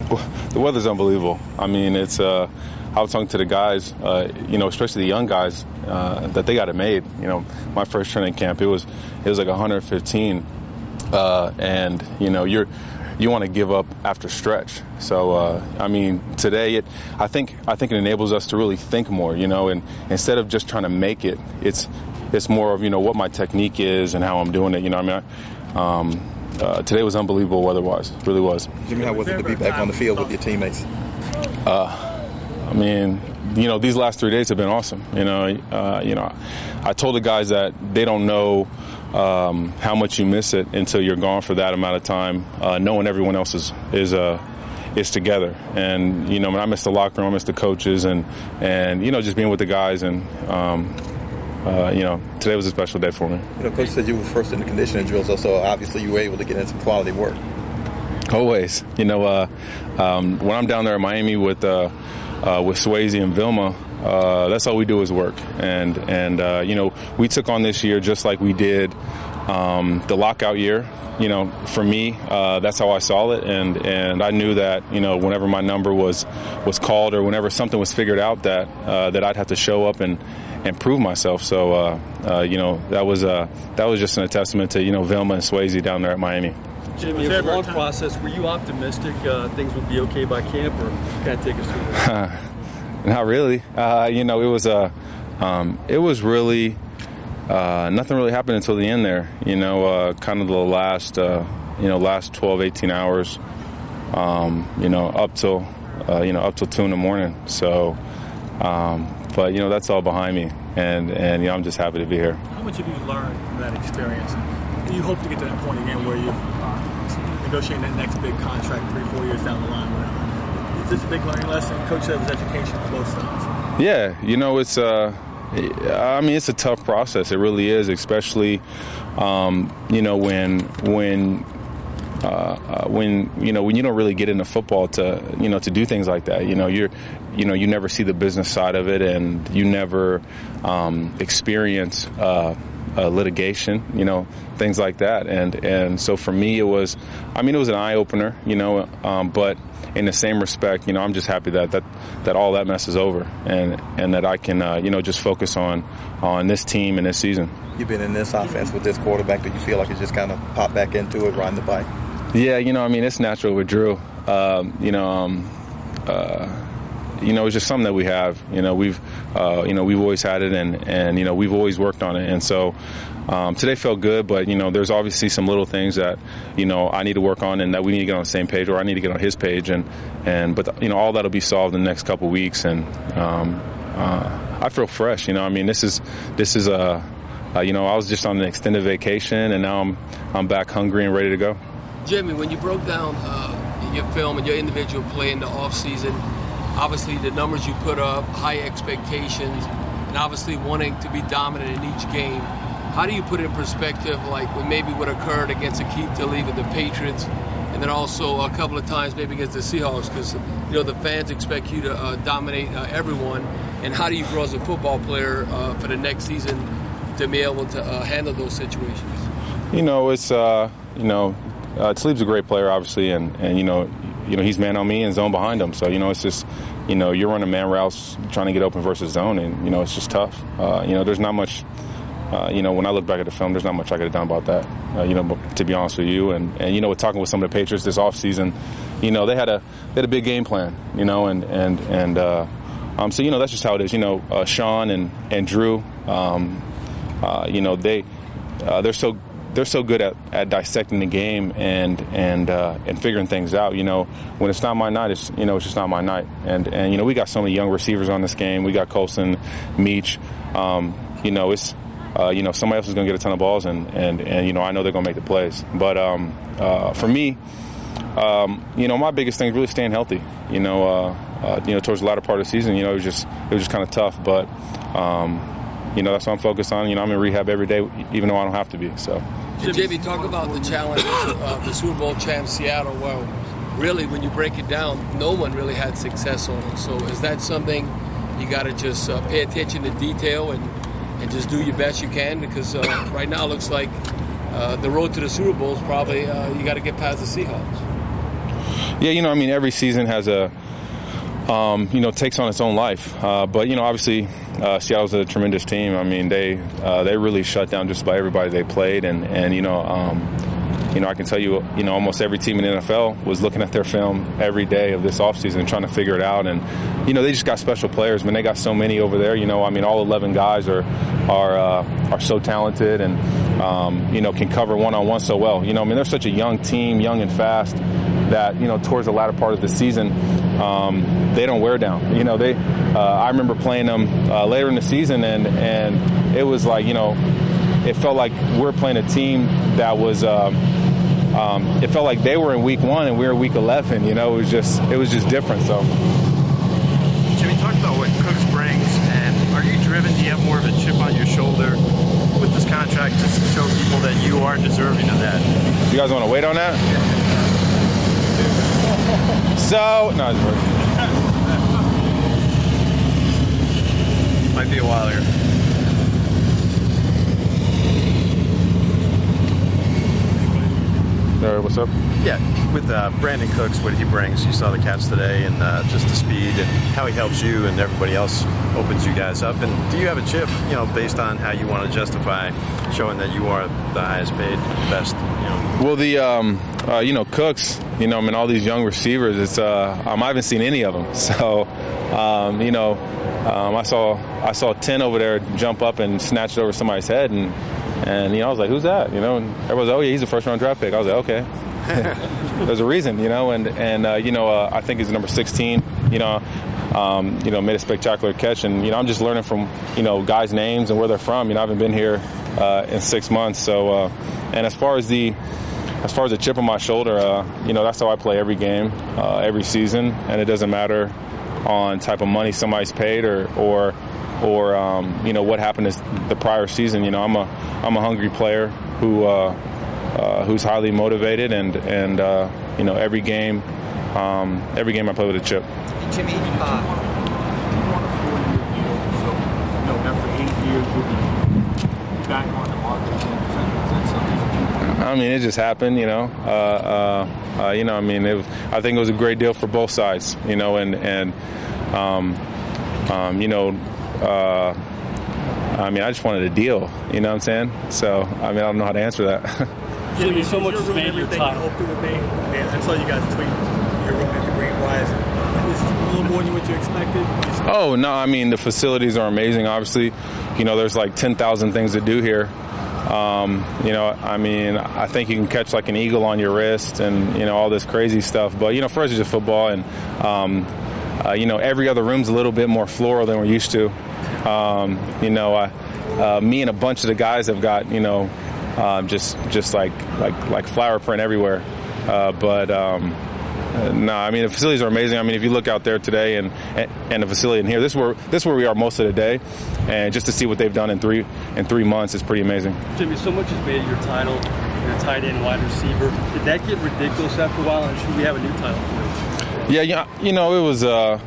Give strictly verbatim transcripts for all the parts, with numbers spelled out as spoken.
The weather's unbelievable. I mean, it's. Uh, I was talking to the guys, uh, you know, especially the young guys, uh, that they got it made. You know, my first training camp, it was it was like one hundred fifteen, uh, and you know, you're you want to give up after stretch. So uh, I mean, today, it I think I think it enables us to really think more. You know, and instead of just trying to make it, it's it's more of you know what my technique is and how I'm doing it. You know, I mean. I, um, Uh, today was unbelievable weather-wise. It really was. Jimmy, how was it to be back on the field with your teammates? Uh, I mean, you know, these last three days have been awesome. You know, uh, you know, I told the guys that they don't know um, how much you miss it until you're gone for that amount of time, uh, knowing everyone else is is uh, is together. And you know, when I miss the locker room, I miss the coaches, and and you know, just being with the guys and. Um, Uh, you know, today was a special day for me. You know, Coach said you were first in the conditioning drills, so, so obviously you were able to get in some quality work. Always. You know, uh, um, when I'm down there in Miami with uh, uh, with Swayze and Vilma, uh, that's all we do is work. And, and uh, you know, we took on this year just like we did um, the lockout year. You know, for me, uh, that's how I saw it, and, and I knew that, you know, whenever my number was was called or whenever something was figured out, that uh, that I'd have to show up and, and prove myself. So, uh, uh, you know, that was uh, that was just a testament to, you know, Vilma and Swayze down there at Miami. Jimmy, it was a long process. Were you optimistic uh, things would be okay by camp, or kind of take us through that? Not really. Uh, you know, it was a, um, it was really. Uh, nothing really happened until the end there, you know, uh, kind of the last, uh, you know, last twelve, eighteen hours, um, you know, up till, uh, you know, up till two in the morning. So, um, but, you know, that's all behind me. And, and, you know, I'm just happy to be here. How much have you learned from that experience? And you hope to get to that point again where you're uh, negotiating that next big contract three, four years down the line, whatever. Is this a big learning lesson? Coach said it was education for both sides. Yeah, you know, it's, uh, I mean, it's a tough process. It really is, especially, um, you know, when when uh, uh, when you know when you don't really get into football to you know to do things like that. You know, you're you know you never see the business side of it, and you never um, experience uh, uh, litigation. You know, things like that. And and so for me, it was, I mean, it was an eye opener. You know, um, but. In the same respect, you know, I'm just happy that that, that all that mess is over, and and that I can, uh, you know, just focus on on this team and this season. You've been in this offense with this quarterback. Do you feel like it just kind of popped back into it, riding the bike? Yeah, you know, I mean, it's natural with Drew. Um, you know, um, uh, you know, it's just something that we have. You know, we've, uh, you know, we've always had it, and and you know, we've always worked on it, and so. Um, today felt good, but, you know, there's obviously some little things that, you know, I need to work on and that we need to get on the same page, or I need to get on his page. And, and but, you know, all that will be solved in the next couple of weeks. And um, uh, I feel fresh, you know. I mean, this is, this is a, uh, you know, I was just on an extended vacation, and now I'm, I'm back hungry and ready to go. Jimmy, when you broke down uh, your film and your individual play in the offseason, obviously the numbers you put up, high expectations, and obviously wanting to be dominant in each game. How do you put it in perspective, like what maybe what occurred against Aqib Talib and the Patriots, and then also a couple of times maybe against the Seahawks, because you know the fans expect you to uh, dominate uh, everyone, and how do you grow as a football player uh, for the next season to be able to uh, handle those situations? You know, it's uh, you know, uh, Talib's a great player, obviously, and, and you know, you know he's man on me and zone behind him, so you know it's just. You know, you're running man routes, trying to get open versus zone, and you know it's just tough. Uh, you know, there's not much. Uh, you know, when I look back at the film, there's not much I could have done about that, uh, you know, but to be honest with you. And, and you know, talking with some of the Patriots this offseason, you know, they had a they had a big game plan, you know, and, and, and uh, um, so, you know, that's just how it is. You know, uh, Sean and, and Drew, um, uh, you know, they, uh, they're so they're so good at, at dissecting the game and and uh, and figuring things out. You know, when it's not my night, it's, you know, it's just not my night. And, and you know, we got so many young receivers on this game. We got Colson, Meach, um, you know, it's, Uh, you know, somebody else is going to get a ton of balls, and, and, and you know, I know they're going to make the plays. But um, uh, for me, um, you know, my biggest thing is really staying healthy. You know, uh, uh, you know, towards the latter part of the season, you know, it was just it was just kind of tough. But um, you know, that's what I'm focused on. You know, I'm in rehab every day, even though I don't have to be. So, Jamie, talk about the challenge of the Super Bowl champ Seattle. Well, really, when you break it down, no one really had success on it. So, is that something you got to just uh, pay attention to detail and? And just do your best you can, because uh, right now it looks like uh, the road to the Super Bowl is probably uh, you got to get past the Seahawks. Yeah, you know, I mean, every season has a, um, you know, takes on its own life. Uh, but, you know, obviously uh, Seattle's a tremendous team. I mean, they uh, they really shut down just about everybody they played. And, and you know, um, you know, I can tell you, you know, almost every team in the N F L was looking at their film every day of this offseason trying to figure it out. And, you know, they just got special players. I mean, they got so many over there. You know, I mean, all eleven guys are are uh, are so talented and, um, you know, can cover one-on-one so well. You know, I mean, they're such a young team, young and fast, that, you know, towards the latter part of the season, um, they don't wear down. You know, they. Uh, I remember playing them uh, later in the season, and and it was like, you know, it felt like we were playing a team that was. Uh, um, it felt like they were in week one and we were week eleven. You know, it was just it was just different. So. Jimmy, talk about what Cooks brings, and are you driven? Do you have more of a chip on your shoulder with this contract just to show people that you are deserving of that? You guys want to wait on that? So, no, it's working. Might be a while here. All right, what's up? Yeah, with uh, Brandin Cooks, what he brings, you saw the Cats today, and uh, just the speed and how he helps you and everybody else opens you guys up. And do you have a chip, you know, based on how you want to justify showing that you are the highest paid, best, you know? Well, the, um, uh, you know, Cooks, you know, I mean, all these young receivers, it's, uh, um, I haven't seen any of them. So, um, you know, um, I saw I saw ten over there jump up and snatch it over somebody's head, and, and you know, I was like, who's that? You know, and everyone's like, oh, yeah, he's a first-round draft pick. I was like, okay. There's a reason, you know, and, and uh, you know, uh, I think he's number sixteen, you know, um, you know, made a spectacular catch. And, you know, I'm just learning from, you know, guys' names and where they're from. You know, I haven't been here uh, in six months. So, uh, and as far as the as far as the chip on my shoulder, uh, you know, that's how I play every game, uh, every season. And it doesn't matter on type of money somebody's paid or, or, or um, you know, what happened the prior season. You know, I'm a I'm a hungry player who, uh, Uh, who's highly motivated, and and uh, you know, every game, um, every game I play with a chip. Jimmy, uh, No, after eight years, you'll be back on the market. Is that something? I mean, it just happened, you know. Uh, uh, uh, you know, I mean, it was, I think it was a great deal for both sides, you know, and and um, um, you know. Uh, I mean, I just wanted a deal, you know what I'm saying? So, I mean, I don't know how to answer that. Jimmy, so much has ruined made your everything time. you hoped it would be. Man, I saw you guys tweet. You're ruining the Green Wise. Is it a little more than what you expected? Oh, no, I mean, the facilities are amazing, obviously. You know, there's like ten thousand things to do here. Um, you know, I mean, I think you can catch like an eagle on your wrist and, you know, all this crazy stuff. But, you know, for us, it's just football. And, um, uh, you know, every other room's a little bit more floral than we're used to. Um, you know, uh, uh, me and a bunch of the guys have got, you know, um, just just like like like flower print everywhere. Uh, but um, uh, no, I mean, the facilities are amazing. I mean, if you look out there today and and, and the facility in here, this is where this is where we are most of the day, and just to see what they've done in three in three months is pretty amazing. Jimmy, so much has made your title, your tight end, wide receiver. Did that get ridiculous after a while, and should we have a new title for you? Yeah, yeah, you know, it was. Uh,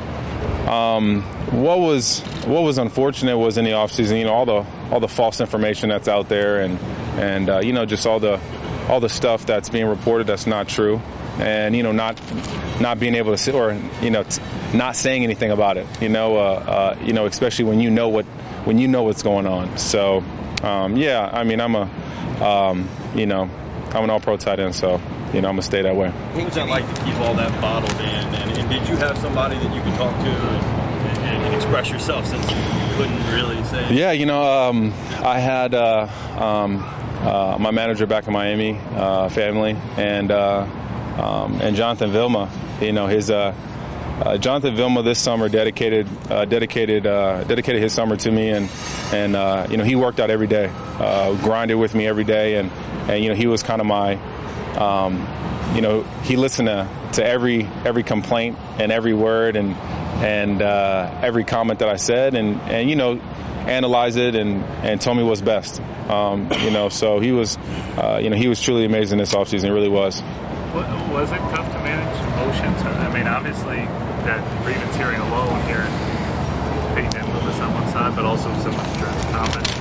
um, what was what was unfortunate was in the offseason, you know, all the all the false information that's out there, and and uh, you know, just all the all the stuff that's being reported that's not true, and you know, not not being able to sit or you know, t- not saying anything about it. You know, uh, uh, you know, especially when you know what when you know what's going on. So, um, yeah, I mean, I'm a um, you know, I'm an all-pro tight end, so. You know, I'm going to stay that way. What was that like to keep all that bottled in? And, and did you have somebody that you could talk to and, and, and express yourself since you couldn't really say? Yeah, you know, um, I had uh, um, uh, my manager back in Miami, uh, family, and uh, um, and Jonathan Vilma. You know, his uh, uh, Jonathan Vilma this summer dedicated uh, dedicated uh, dedicated his summer to me, and and uh, you know, he worked out every day, uh, grinded with me every day, and and you know, he was kind of my Um, you know, he listened to, to every every complaint and every word and and uh, every comment that I said, and, and you know, analyzed it and, and told me what's best. Um, you know, so he was, uh, you know, he was truly amazing this offseason. He really was. Was it tough to manage emotions? I mean, obviously, that grievance hearing alone here, Peyton and Lewis on one side, but also so much Dress comment.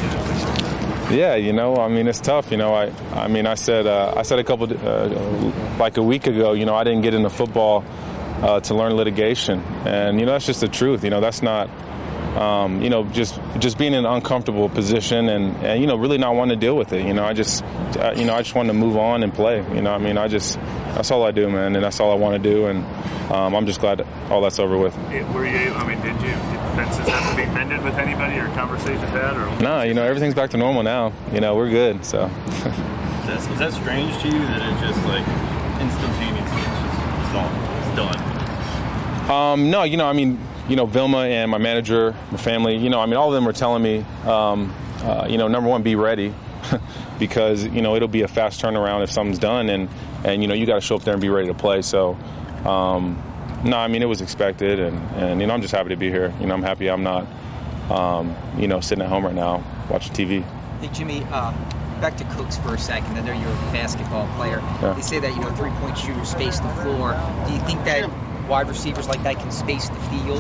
Yeah, you know, I mean, it's tough. You know, I, I mean, I said, uh, I said a couple, uh, like a week ago, you know, I didn't get into football uh, to learn litigation, and you know, that's just the truth. You know, that's not, um, you know, just just being in an uncomfortable position, and, and you know, really not wanting to deal with it. You know, I just, uh, you know, I just wanted to move on and play. You know, I mean, I just, that's all I do, man, and that's all I want to do, and um, I'm just glad that all that's over with. Were you? I mean, did you? Did fences have to be mended with anybody, or conversations had, or? Nah, you know, everything's back to normal now. You know, we're good. So. is, that, is that strange to you that it's just like instantaneously? It's just it's all it's done. Um, no, you know, I mean, you know, Vilma and my manager, my family, you know, I mean, all of them were telling me, um, uh, you know, number one, be ready. Because, you know, it'll be a fast turnaround if something's done, and, and you know, you got to show up there and be ready to play. So, um, no, I mean, it was expected, and, and, you know, I'm just happy to be here. You know, I'm happy I'm not, um, you know, sitting at home right now watching T V. Hey, Jimmy, uh, back to Cooks for a second. I know you're a basketball player. Yeah. They say that, you know, three-point shooters space the floor. Do you think that wide receivers like that can space the field?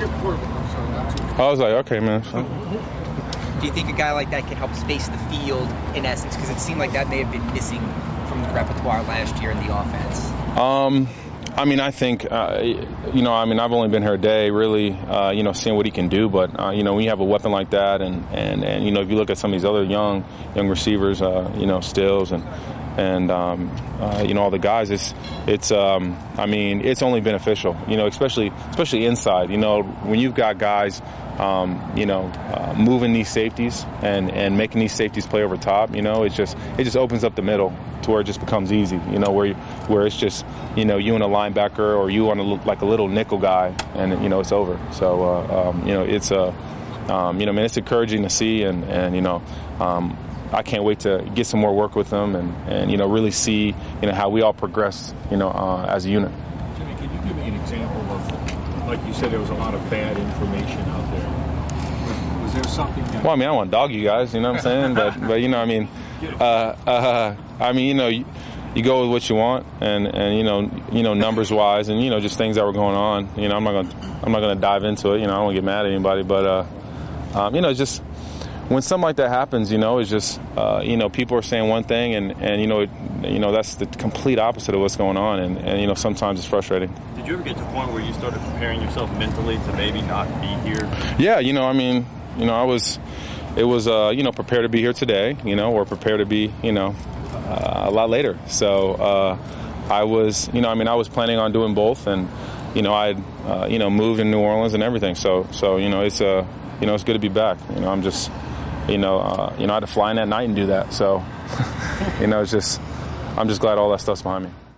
I was like, okay, man. Do you think a guy like that can help space the field in essence? Because it seemed like that may have been missing from the repertoire last year in the offense. Um, I mean, I think, uh, you know, I mean, I've only been here a day, really, uh, you know, seeing what he can do. But, uh, you know, when you have a weapon like that, and, and, and, you know, if you look at some of these other young young receivers, uh, you know, Stills and, and um, uh, you know, all the guys, it's, it's um, I mean, it's only beneficial, you know, especially especially inside. You know, when you've got guys, um, you know, uh, moving these safeties and, and making these safeties play over top, you know, it just it just opens up the middle to where it just becomes easy, you know, where you, where it's just, you know, you and a linebacker or you on a, like a little nickel guy, and, you know, it's over. So, uh, um, you know, it's, uh, um, you know, man, it's encouraging to see, and, and you know, um, I can't wait to get some more work with them, and, and you know, really see, you know, how we all progress, you know, uh, as a unit. Jimmy, can you give me an example of, like you said, there was a lot of bad information out there. Was, was there something that... Well, I mean, I don't want to dog you guys, you know what I'm saying? but, but you know, I mean, uh, uh, I mean, you know, you, you go with what you want, and, and you know, you know, numbers wise, and you know, just things that were going on. You know, I'm not gonna, I'm not gonna dive into it. You know, I don't want to get mad at anybody, but uh, um, you know, just. When something like that happens, you know, it's just, uh, you know, people are saying one thing, and, and you know, it, you know, that's the complete opposite of what's going on, and, and, you know, sometimes it's frustrating. Did you ever get to a point where you started preparing yourself mentally to maybe not be here? Yeah, you know, I mean, you know, I was, it was, uh, you know, prepare to be here today, you know, or prepare to be, you know, uh, a lot later. So uh, I was, you know, I mean, I was planning on doing both, and, you know, I had, uh, you know, moved in New Orleans and everything. So, so you know, it's, uh, you know, it's good to be back. You know, I'm just... You know, uh, you know, I had to fly in that night and do that. So, you know, it's just, I'm just glad all that stuff's behind me.